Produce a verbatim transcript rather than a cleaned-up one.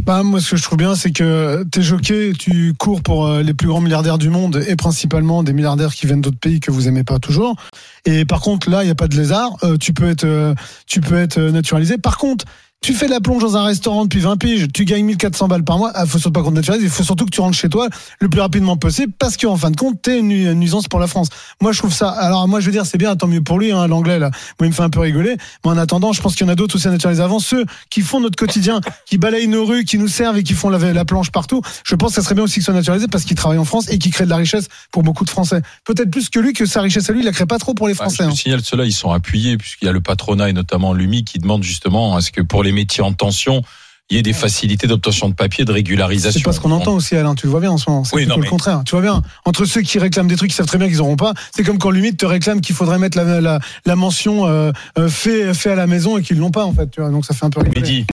Bah, moi, ce que je trouve bien, c'est que t'es jockey, tu cours pour les plus grands milliardaires du monde et principalement des milliardaires qui viennent d'autres pays que vous aimez pas toujours. Et par contre, là, il y a pas de lézard. Euh, tu peux être, euh, tu peux être naturalisé. Par contre, tu fais de la plonge dans un restaurant depuis vingt piges, tu gagnes mille quatre cents balles par mois. Ah, faut surtout pas qu'on te naturalise. Il faut surtout que tu rentres chez toi le plus rapidement possible parce qu'en fin de compte, t'es une, une nuisance pour la France. Moi, je trouve ça. Alors, moi, je veux dire, c'est bien, tant mieux pour lui, hein, l'anglais, là. Moi, il me fait un peu rigoler. Mais en attendant, je pense qu'il y en a d'autres aussi à naturaliser avant. Ceux qui font notre quotidien, qui balayent nos rues, qui nous servent et qui font la, la planche partout. Je pense que ça serait bien aussi qu'ils soient naturalisés parce qu'ils travaillent en France et qu'ils créent de la richesse pour beaucoup de Français. Peut-être plus que lui, que sa richesse à lui, il la crée pas trop pour les Français. Ouais, je hein. signale ceux-là, ils sont appuyés puisqu'il y a le patronat et notamment l'U M I qui demande justement à ce que pour les métiers en tension, il y ait des facilités d'obtention de papier, de régularisation. C'est pas ce qu'on entend aussi, Alain. Tu le vois bien en ce moment. C'est oui, non, mais... le contraire. Tu vois bien. Entre ceux qui réclament des trucs qui savent très bien qu'ils n'auront pas, c'est comme quand limite te réclame qu'il faudrait mettre la, la, la mention euh, fait, fait à la maison et qu'ils l'ont pas en fait. Tu vois. Donc ça fait un peu rigoler. Mehdi.